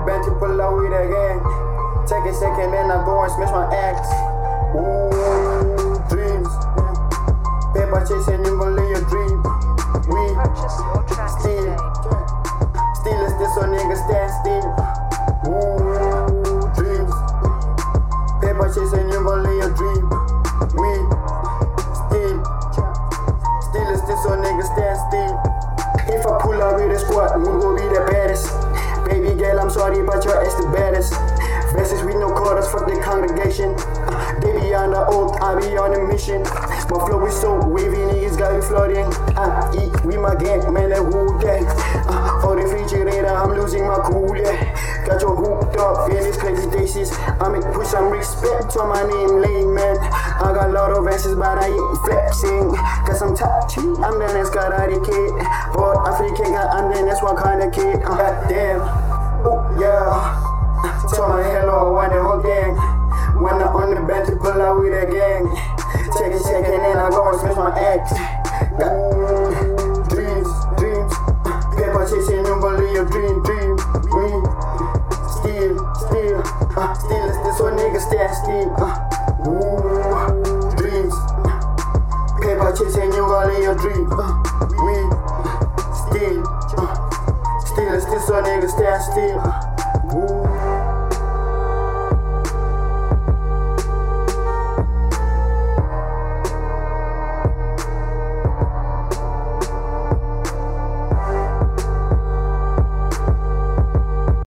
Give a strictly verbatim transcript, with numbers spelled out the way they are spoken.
bench and pull out with that gang. Take a second and I go and smash my axe. Ooh, dreams. Paper chasing, you gon' live your dream. We steal. Steal is this so niggas stand still. Ooh, dreams. Paper chasing, you gon' live your dream. We steal. Steal is this so niggas stand still. If I pull up with a squad, we gon' be the baddest. Baby girl, I'm sorry, but your ass the baddest. Verses with no quarters, fuck the congregation. Uh, they be on the oath, I be on a mission. My flow is so wavy, niggas got me floating. I eat with my gang, man, that whole day. Uh, for the refrigerator, I'm losing my cool, yeah. Got your hooked up in these crazy days. I make put some respect to my name, lame man. I got a lot of verses, but I ain't flexing. Cause I'm touchy, I'm the next karate kid. But African guy, I'm the next one kind of kid. Uh, God damn, ooh, yeah. Tell my hello, one the whole gang. When I'm on the bench, to pull out with a gang. Take a second and I go and smash my axe. Got dreams, dreams. Paper chasing, you gon' live your dream, dream. We steal, steal. Uh, steal is this so niggas stand still. Uh, ooh, dreams. Paper chasing, you gon' live your dream. Uh, we steal. Uh, steal is this so niggas stand still. Uh,